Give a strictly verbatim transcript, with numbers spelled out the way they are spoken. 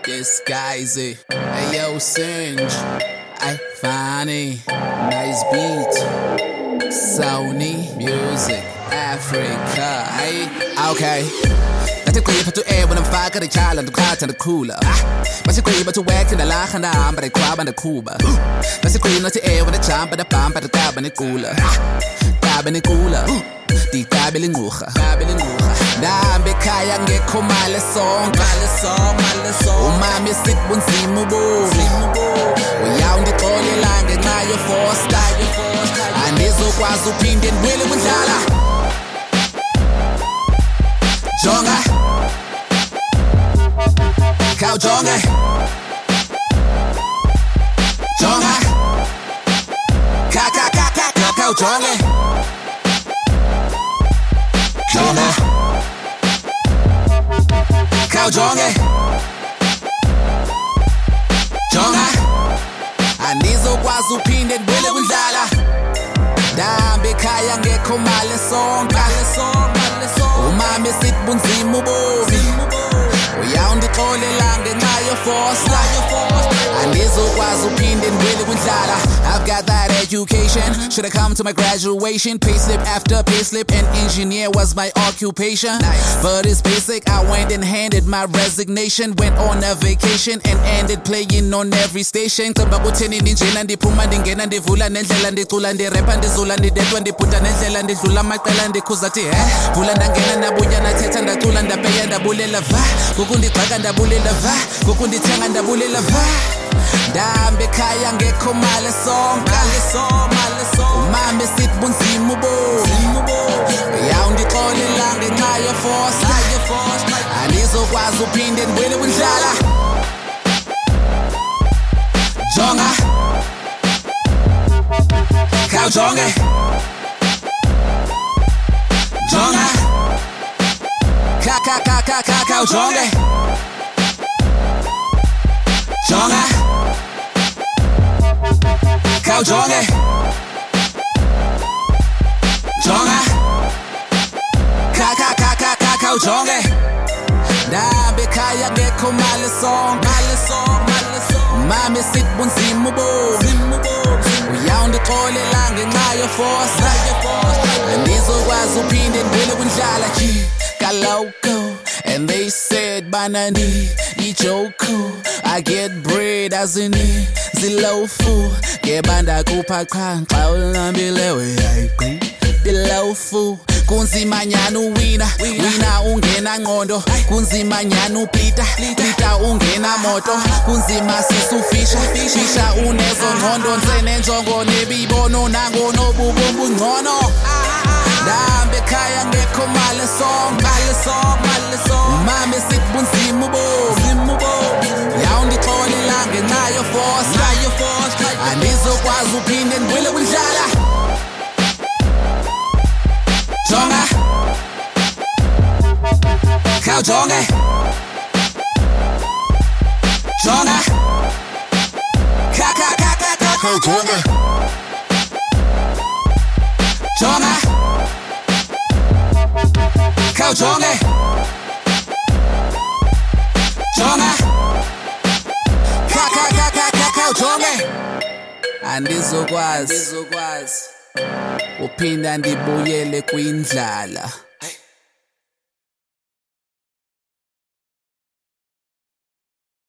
Disguise it. Hey yo, Singe. I funny. Nice beat. Sony music. Africa. Hey, okay. That's a creep to air when I'm fucking the child and the cat and the cooler. That's a creep to work in the lach and the arm, but I crab and the cuba. That's a creep not to air when the jump and the pump and the cab and the cooler. Cab and the cooler. Die tabeli ngucha, tabeli ngucha. Dambe kaya ngekho male sonke, male sonke, male sonke. Umami sibunzima ubomi, uyawu ndixolela ngenxa yofosta, andizokwazi uphinde ndibuyele kundlala. Jonga, khawujonge, jonga, kha kha kha kha khawujonge. Jonga, khawujonge, jonga, andizokwazi uphinde ndibuyele kundlala. Dambe ekhaya ngekho mali sonke, umama esithi bunzima ubomi, uyawu ndixolela ngenxa yofosta, andizokwazi uphinde ndibuyele kundlala. I've got that education, should have come to my graduation. Payslip after payslip, and engineer was my occupation. Nice. But it's basic, I went and handed my resignation. Went on a vacation and ended playing on every station. Cemba kutheni ndinjena ndiphuma ndingena ndivula nendlela ndicula ndirapha ndizula ndidedwa ndibhuda nendlela ndidlula amaqela ndikhuza thi he vula ndangena ndabuya nathetha ndacula ndapeya ndabulela va ngoku ndigxaka ndabulela va ngoku ndithenga ndabulela va. Dambe ekhaya ngekho mali sonke, umama esithi bunzima ubomi, uyawu ndixolela ngenxa yofosta, andizokwazi uphinde ndibuyele kundlala. Jonga, khawujonge, jonga, kha kha kha kha kha khawujonge, jonga, khawujonge, jonga, kha kha kha kha kha khawujonge. Dambe ekhaya ngekho mali sonke, umama esithi bunzima ubomi, uyawu ndixolela ngenxa yofosta, andizokwazi uphinde ndibuyele kundlala. Kaloko, and they said banani ijoku, I get bread as in zilofu, ngebanda kupha qha xa ulambile we dilofu. Kunzima nyana uwina, wina ungena ngqondo, kunzima nyana uplita, plita ungena moto, kunzima sisufisha, fisha unezo ngqondo, nsene njongo nebibono nango nobubombu ngcono. Dambe ekhaya ngekho mali sonke, umama esithi bunzima ubomi, uyawu ndixolela ngenxa yofosta, andizokwazi uphinde ndibuyele kundlala. Jonga, khawujonge, jonga, kha kha kha kha kha khawujonge, jonga, khawujonge, jonga, kha kha kha kha kha khawujonge. Andizokwazi uphinda ndibuyele kwindlala.